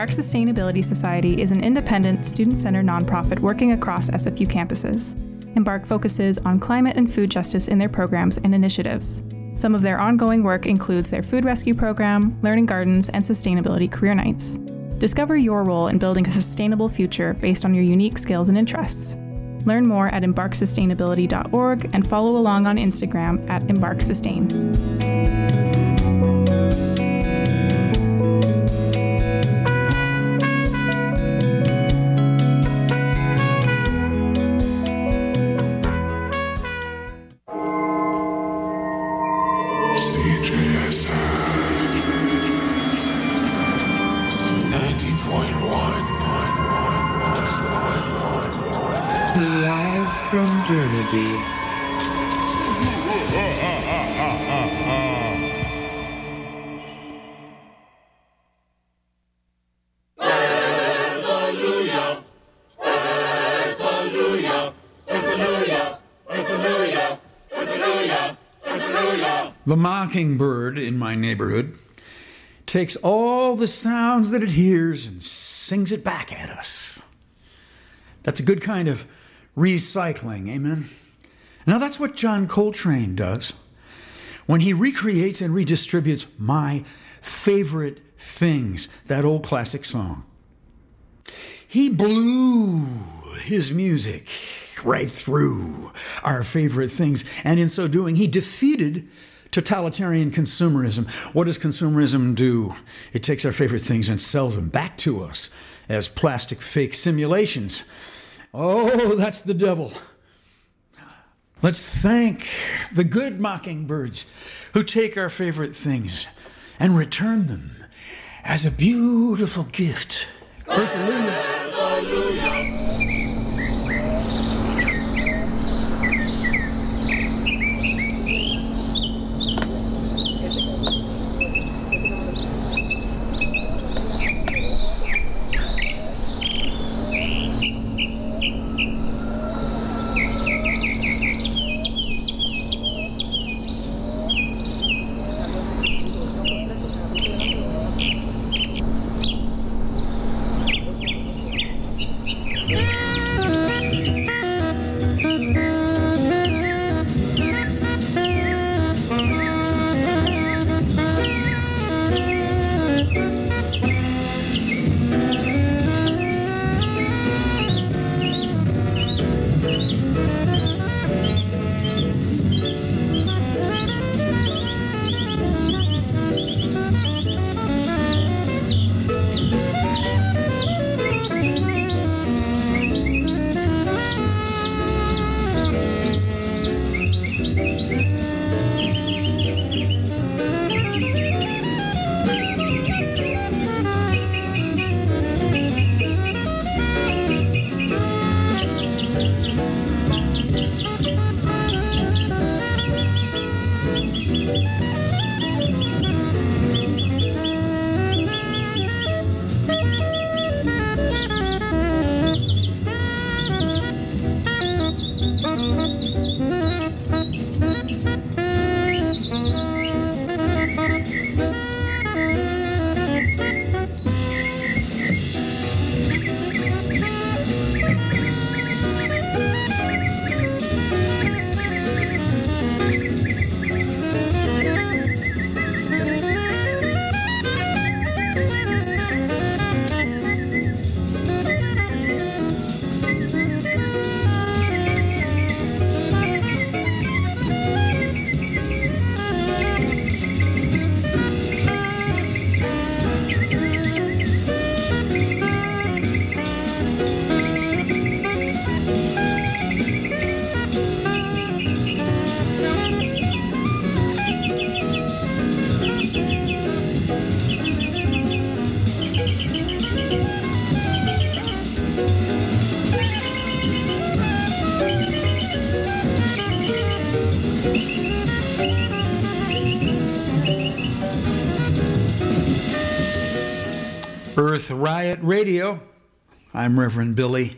Embark Sustainability Society is an independent, student-centered nonprofit working across SFU campuses. Embark focuses on climate and food justice in their programs and initiatives. Some of their ongoing work includes their food rescue program, learning gardens, and sustainability career nights. Discover your role in building a sustainable future based on your unique skills and interests. Learn more at embarksustainability.org and follow along on Instagram at embarksustain. From Burnaby. Hallelujah! Hallelujah! Hallelujah! Hallelujah! Hallelujah! Hallelujah! The mockingbird in my neighborhood takes all the sounds that it hears and sings it back at us. That's a good kind of recycling, amen? Now that's what John Coltrane does when he recreates and redistributes My Favorite Things, that old classic song. He blew his music right through our favorite things, and in so doing, he defeated totalitarian consumerism. What does consumerism do? It takes our favorite things and sells them back to us as plastic fake simulations. Oh, that's the devil. Let's thank the good mockingbirds who take our favorite things and return them as a beautiful gift. Hallelujah. Hallelujah. Earth Riot Radio. I'm Reverend Billy,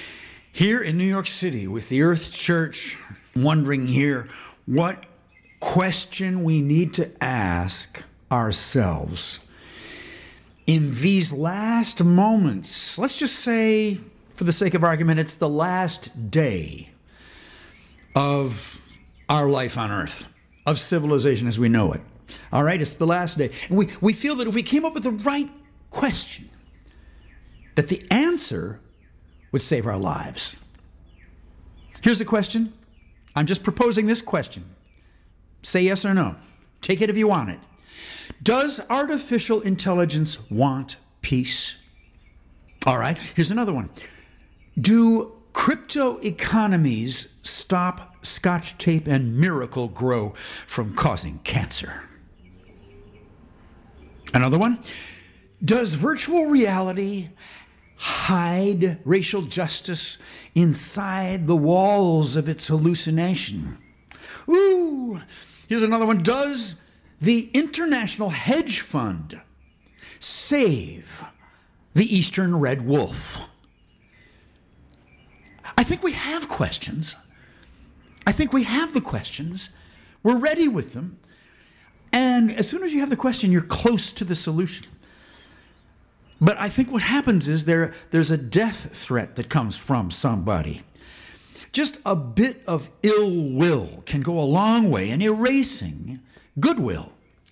here in New York City with the Earth Church, wondering here what question we need to ask ourselves. in these last moments, let's just say, for the sake of argument, it's the last day of our life on earth, of civilization as we know it. All right, it's the last day. And we feel that if we came up with the right question, that the answer would save our lives. Here's the question. I'm just proposing this question. Say yes or no. Take it if you want it. Does artificial intelligence want peace? All right, here's another one. Do crypto economies stop Scotch tape and Miracle-Gro from causing cancer? Another one. Does virtual reality hide racial justice inside the walls of its hallucination? Ooh, here's another one. Does the International Hedge Fund save the Eastern Red Wolf? I think we have questions. I think we have the questions. We're ready with them. And as soon as you have the question, you're close to the solution. But I think what happens is there's a death threat that comes from somebody. Just a bit of ill will can go a long way in erasing goodwill.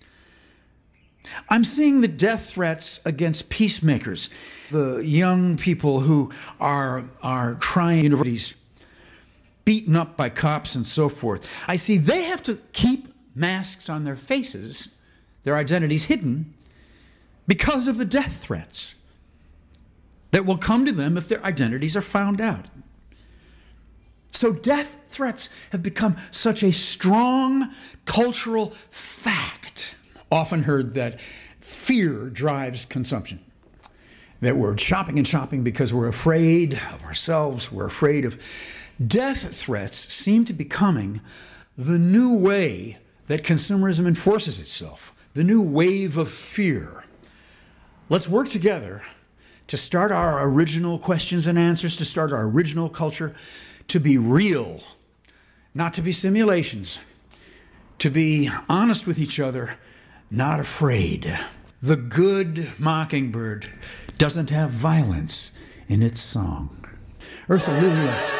I'm seeing the death threats against peacemakers, the young people who are trying universities, beaten up by cops and so forth. I see they have to keep masks on their faces, their identities hidden, because of the death threats that will come to them if their identities are found out. So death threats have become such a strong cultural fact. Often heard that fear drives consumption. That we're shopping and shopping because we're afraid of ourselves, we're afraid of death threats seem to be becoming the new way that consumerism enforces itself, the new wave of fear. Let's work together to start our original questions and answers, to start our original culture, to be real, not to be simulations, to be honest with each other, not afraid. The good mockingbird doesn't have violence in its song. Earthalluia.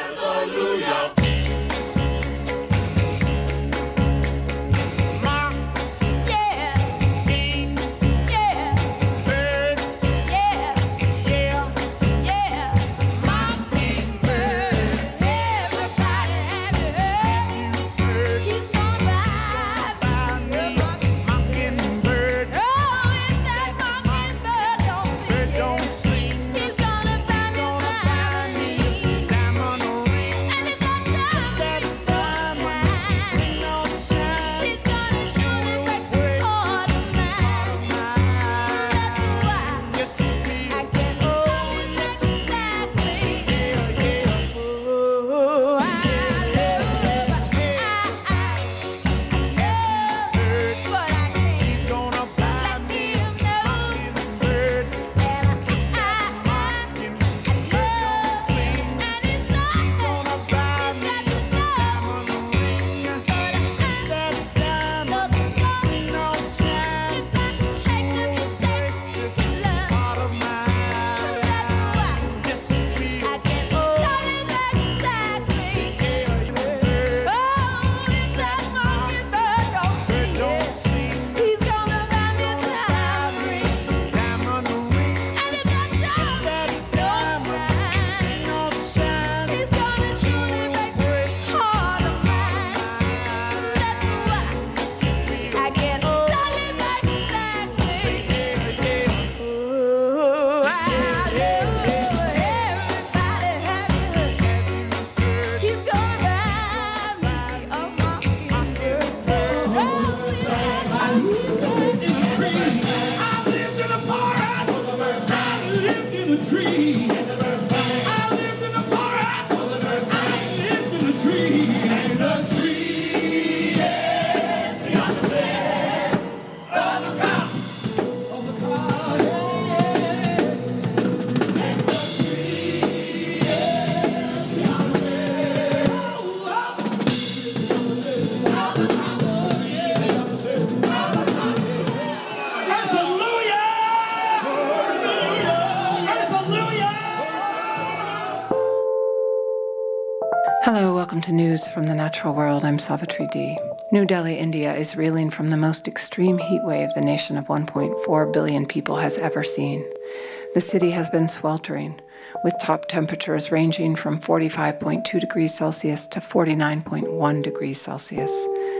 Welcome to News from the Natural World. I'm Savitri D. New Delhi, India is reeling from the most extreme heat wave the nation of 1.4 billion people has ever seen. The city has been sweltering, with top temperatures ranging from 45.2 degrees Celsius to 49.1 degrees Celsius,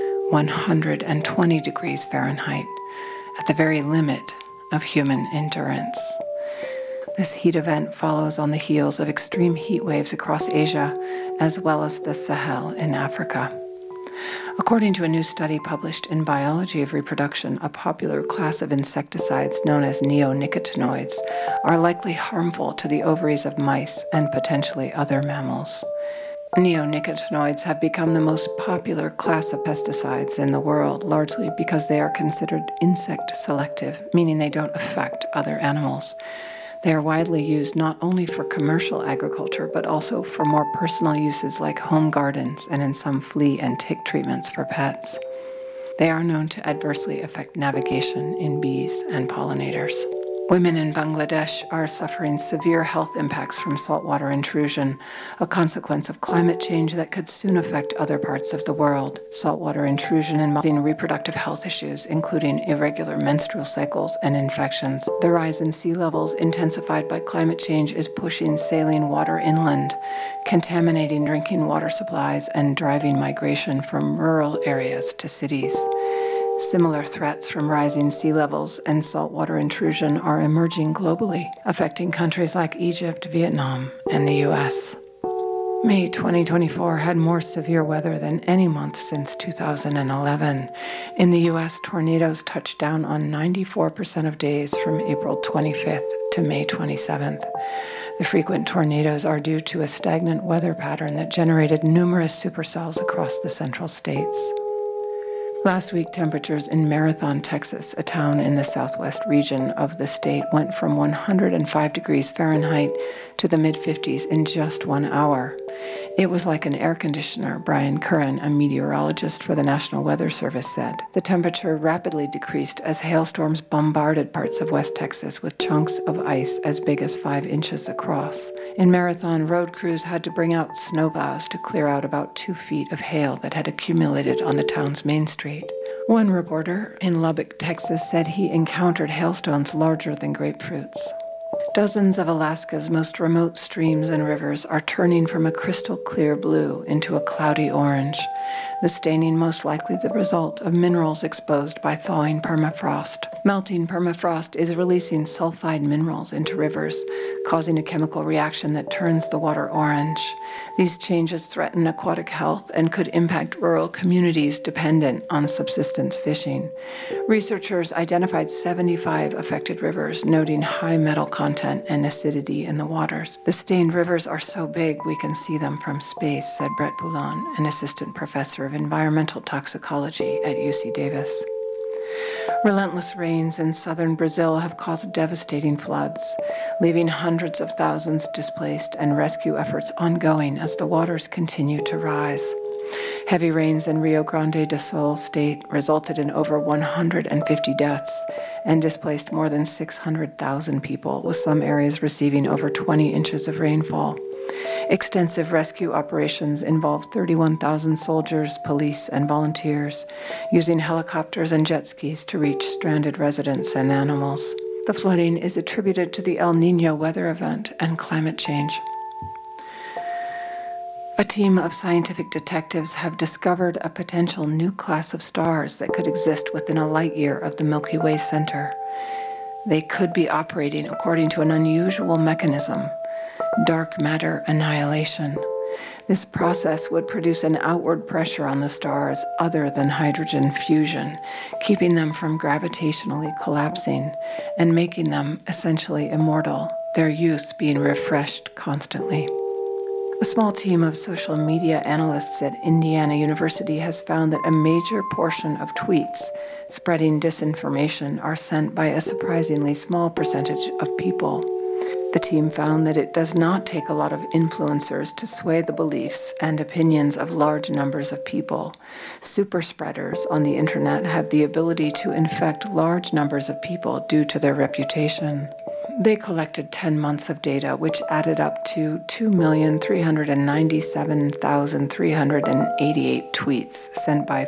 120 degrees Fahrenheit, at the very limit of human endurance. This heat event follows on the heels of extreme heat waves across Asia, as well as the Sahel in Africa. According to a new study published in Biology of Reproduction, a popular class of insecticides known as neonicotinoids are likely harmful to the ovaries of mice and potentially other mammals. Neonicotinoids have become the most popular class of pesticides in the world, largely because they are considered insect selective, meaning they don't affect other animals. They are widely used not only for commercial agriculture, but also for more personal uses like home gardens and in some flea and tick treatments for pets. They are known to adversely affect navigation in bees and pollinators. Women in Bangladesh are suffering severe health impacts from saltwater intrusion, a consequence of climate change that could soon affect other parts of the world. Saltwater intrusion involving reproductive health issues, including irregular menstrual cycles and infections. The rise in sea levels intensified by climate change is pushing saline water inland, contaminating drinking water supplies and driving migration from rural areas to cities. Similar threats from rising sea levels and saltwater intrusion are emerging globally, affecting countries like Egypt, Vietnam, and the U.S. May 2024 had more severe weather than any month since 2011. In the U.S., tornadoes touched down on 94% of days from April 25th to May 27th. The frequent tornadoes are due to a stagnant weather pattern that generated numerous supercells across the central states. Last week, temperatures in Marathon, Texas, a town in the southwest region of the state, went from 105 degrees Fahrenheit to the mid-50s in just 1 hour. It was like an air conditioner, Brian Curran, a meteorologist for the National Weather Service, said. The temperature rapidly decreased as hailstorms bombarded parts of West Texas with chunks of ice as big as 5 inches across. In Marathon, road crews had to bring out snowplows to clear out about 2 feet of hail that had accumulated on the town's main street. One reporter in Lubbock, Texas, said he encountered hailstones larger than grapefruits. Dozens of Alaska's most remote streams and rivers are turning from a crystal clear blue into a cloudy orange, the staining most likely the result of minerals exposed by thawing permafrost. Melting permafrost is releasing sulfide minerals into rivers, causing a chemical reaction that turns the water orange. These changes threaten aquatic health and could impact rural communities dependent on subsistence fishing. Researchers identified 75 affected rivers, noting high metal content and acidity in the waters. The stained rivers are so big we can see them from space, said Brett Boulon, an assistant professor of environmental toxicology at UC Davis. Relentless rains in southern Brazil have caused devastating floods, leaving hundreds of thousands displaced and rescue efforts ongoing as the waters continue to rise. Heavy rains in Rio Grande do Sul state resulted in over 150 deaths and displaced more than 600,000 people, with some areas receiving over 20 inches of rainfall. Extensive rescue operations involved 31,000 soldiers, police, and volunteers, using helicopters and jet skis to reach stranded residents and animals. The flooding is attributed to the El Niño weather event and climate change. A team of scientific detectives have discovered a potential new class of stars that could exist within a light year of the Milky Way center. They could be operating according to an unusual mechanism: dark matter annihilation. This process would produce an outward pressure on the stars other than hydrogen fusion, keeping them from gravitationally collapsing and making them essentially immortal, their youth being refreshed constantly. A small team of social media analysts at Indiana University has found that a major portion of tweets spreading disinformation are sent by a surprisingly small percentage of people. The team found that it does not take a lot of influencers to sway the beliefs and opinions of large numbers of people. Super spreaders on the internet have the ability to infect large numbers of people due to their reputation. They collected 10 months of data, which added up to 2,397,388 tweets sent by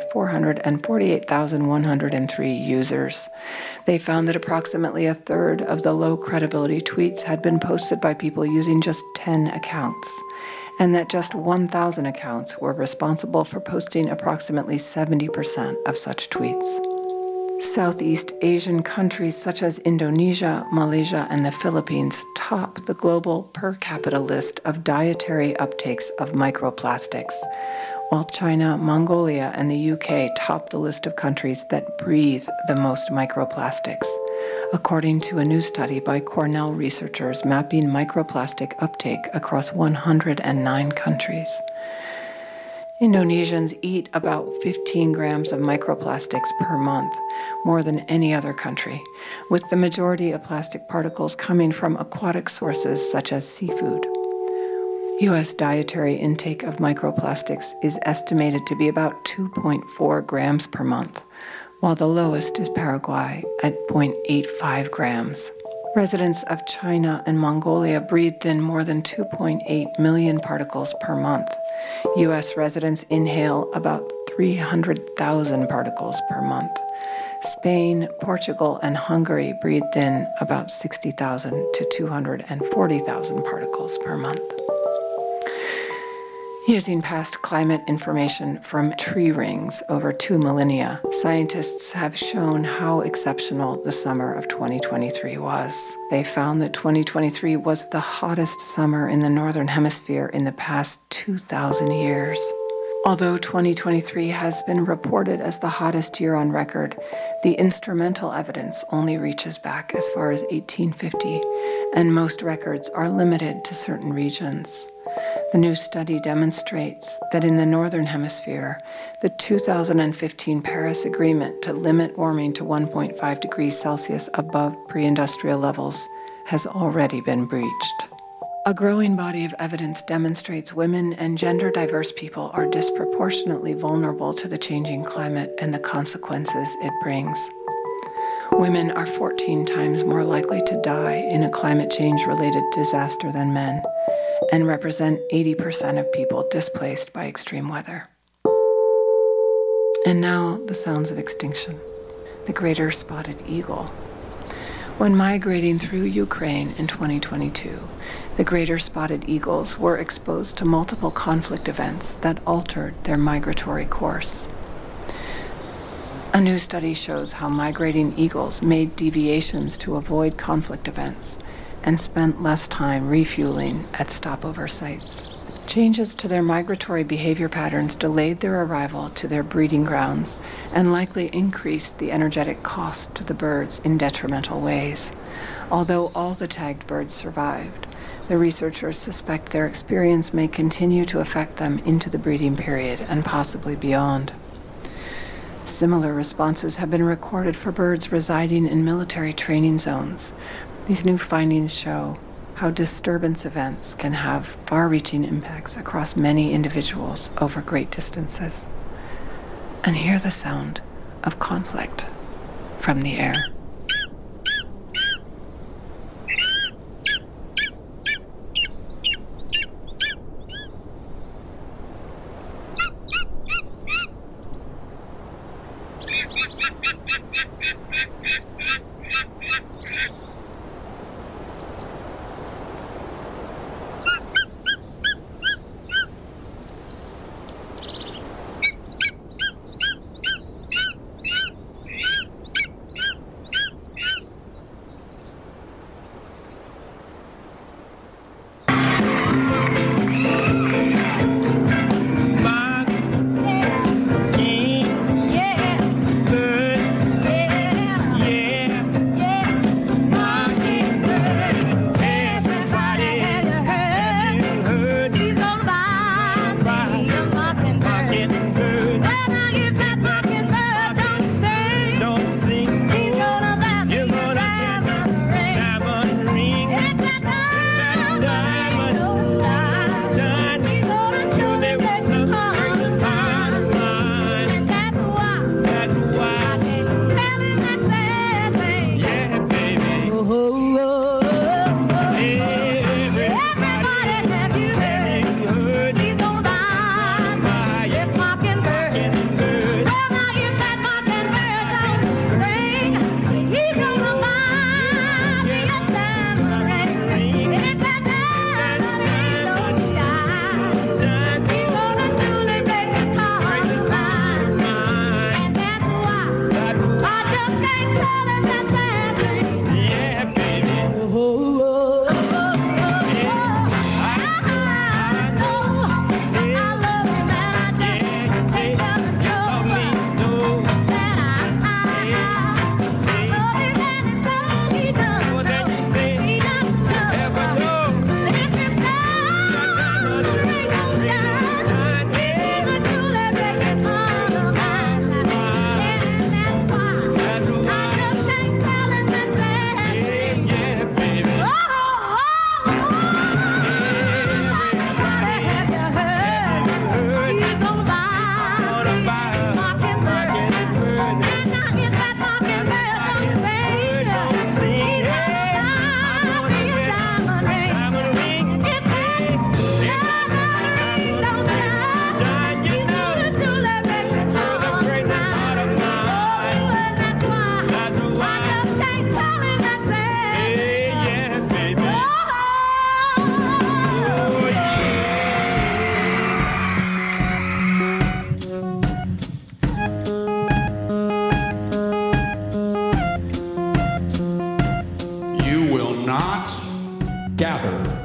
448,103 users. They found that approximately a third of the low credibility tweets had been posted by people using just 10 accounts, and that just 1,000 accounts were responsible for posting approximately 70% of such tweets. Southeast Asian countries such as Indonesia, Malaysia, and the Philippines top the global per capita list of dietary uptakes of microplastics, while China, Mongolia, and the UK top the list of countries that breathe the most microplastics, according to a new study by Cornell researchers mapping microplastic uptake across 109 countries. Indonesians eat about 15 grams of microplastics per month, more than any other country, with the majority of plastic particles coming from aquatic sources such as seafood. U.S. dietary intake of microplastics is estimated to be about 2.4 grams per month, while the lowest is Paraguay at 0.85 grams. Residents of China and Mongolia breathed in more than 2.8 million particles per month. U.S. residents inhale about 300,000 particles per month. Spain, Portugal, and Hungary breathed in about 60,000 to 240,000 particles per month. Using past climate information from tree rings over 2 millennia, scientists have shown how exceptional the summer of 2023 was. They found that 2023 was the hottest summer in the Northern Hemisphere in the past 2,000 years. Although 2023 has been reported as the hottest year on record, the instrumental evidence only reaches back as far as 1850, and most records are limited to certain regions. The new study demonstrates that in the Northern Hemisphere, the 2015 Paris Agreement to limit warming to 1.5 degrees Celsius above pre-industrial levels has already been breached. A growing body of evidence demonstrates women and gender-diverse people are disproportionately vulnerable to the changing climate and the consequences it brings. Women are 14 times more likely to die in a climate change-related disaster than men, and represent 80% of people displaced by extreme weather. And now the sounds of extinction. The greater spotted eagle. When migrating through Ukraine in 2022, the greater spotted eagles were exposed to multiple conflict events that altered their migratory course. A new study shows how migrating eagles made deviations to avoid conflict events and spent less time refueling at stopover sites. Changes to their migratory behavior patterns delayed their arrival to their breeding grounds and likely increased the energetic cost to the birds in detrimental ways. Although all the tagged birds survived, the researchers suspect their experience may continue to affect them into the breeding period and possibly beyond. Similar responses have been recorded for birds residing in military training zones. These new findings show how disturbance events can have far-reaching impacts across many individuals over great distances. And hear the sound of conflict from the air. not gather.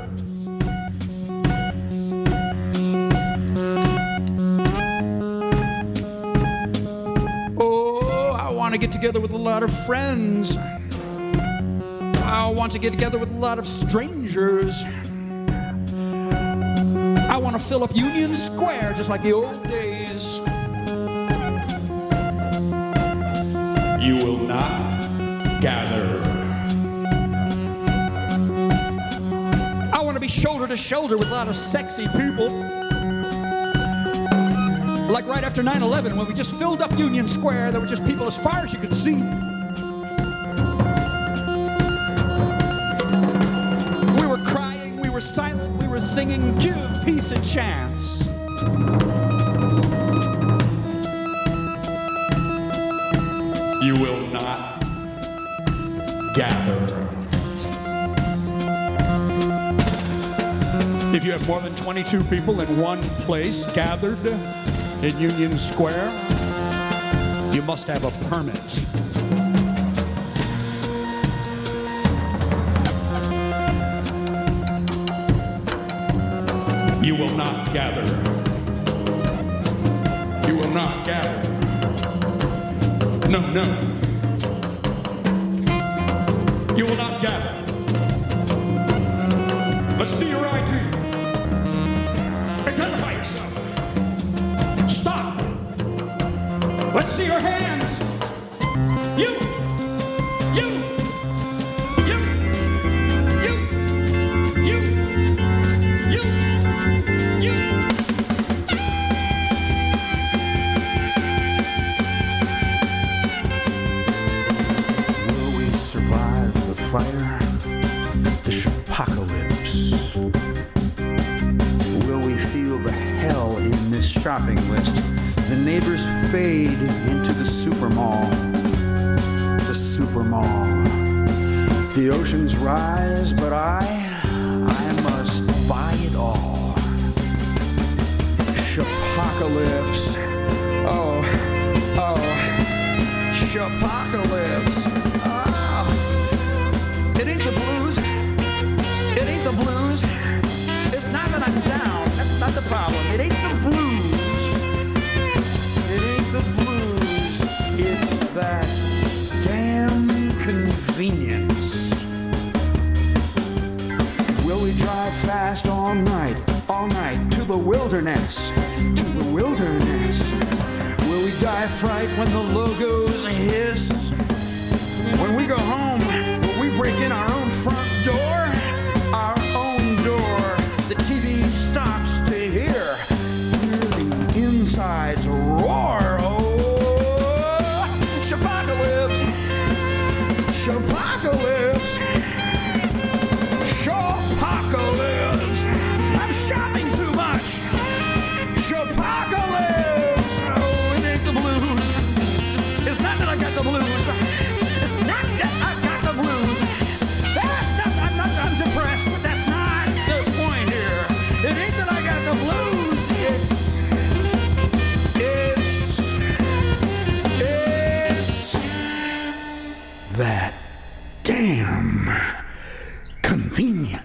I want to get together with a lot of friends. I want to get together with a lot of strangers. I want to fill up Union Square just like the old days. You will not gather. I want to be shoulder to shoulder with a lot of sexy people. Like right after 9/11, when we just filled up Union Square, there were just people as far as you could see. We were crying, we were silent, we were singing, give peace a chance. You will not gather. If you have more than 22 people in one place gathered in Union Square, you must have a permit. You will not gather. You will not gather. No, no. You will not gather. Let's see your ID. Identify yourself. Stop. Let's see your hands. You. Will we survive the fire? The apocalypse? Will we feel the hell in this shopping list? The neighbors fade into the supermall. The supermall. The oceans rise, but I must buy it all. Shapocalypse. Oh, shapocalypse. Oh. It ain't the blues. It ain't the blues. It's not that I'm down. That's not the problem. It ain't the blues. It ain't the blues. It's that damn convenience. Will we drive fast all night to the wilderness, to the wilderness? Will we die fright when the logos hiss? When we go home, will we break in our own front door? Our own door. The TV stops to hear the insides roar. Oh, shapocalypse. Shapocalypse. Shapocalypse. I'm shopping too much. Shapocalypse. Oh, it ain't the blues. It's not that I got the blues. It's not that I got the blues. That's not, I'm depressed, but that's not the point here. It ain't that I got the blues. It's that damn convenience.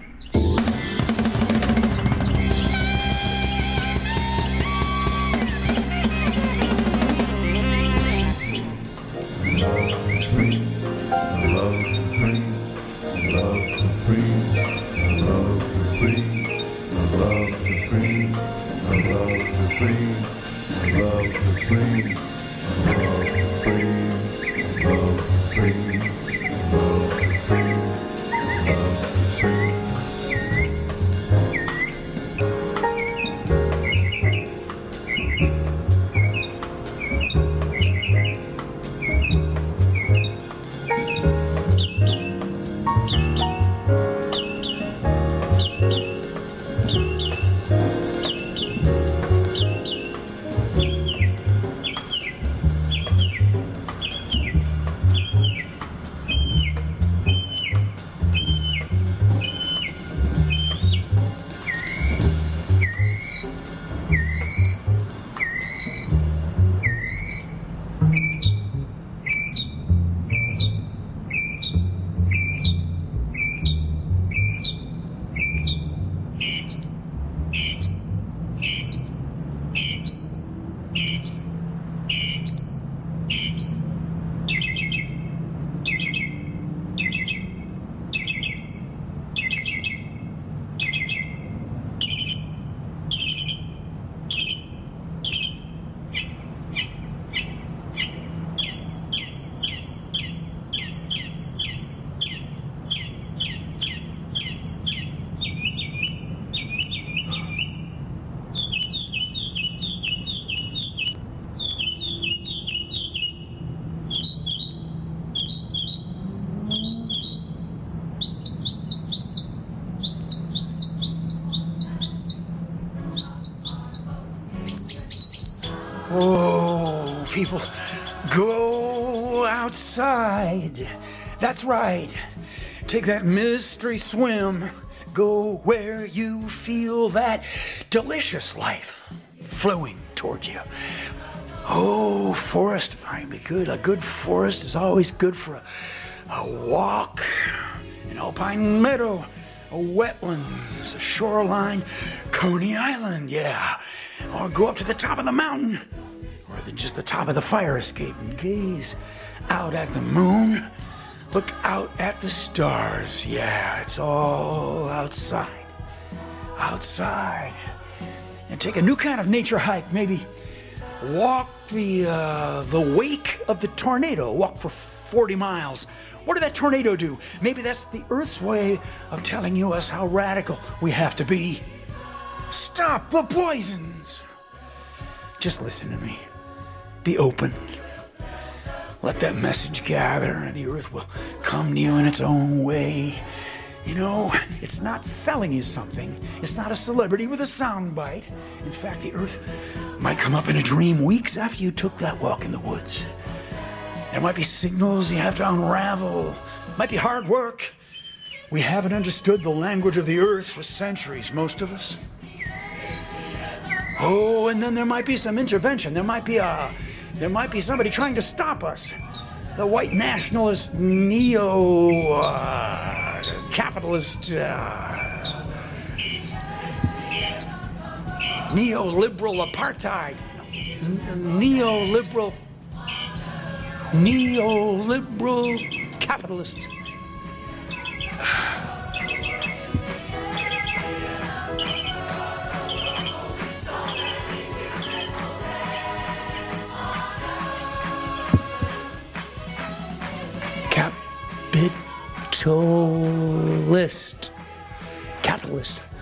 Oh, people, go outside. That's right. Take that mystery swim. Go where you feel that delicious life flowing toward you. Oh, forest might be good. A good forest is always good for a walk, an alpine meadow, a wetlands, a shoreline, Coney Island, yeah. Or go up to the top of the mountain, or just the top of the fire escape and gaze out at the moon. Look out at the stars, yeah, it's all outside. Outside. And take a new kind of nature hike, maybe walk the wake of the tornado, walk for 40 miles. What did that tornado do? Maybe that's the Earth's way of telling us how radical we have to be. Stop the poisons. Just listen to me. Be open. Let that message gather, and the Earth will come to you in its own way. You know, it's not selling you something. It's not a celebrity with a soundbite. In fact, the Earth might come up in a dream weeks after you took that walk in the woods. There might be signals you have to unravel. Might be hard work. We haven't understood the language of the Earth for centuries, most of us. Oh, and then there might be some intervention. There might be somebody trying to stop us. The white nationalist, neo-capitalist, neoliberal apartheid, neoliberal capitalist. Capitalist.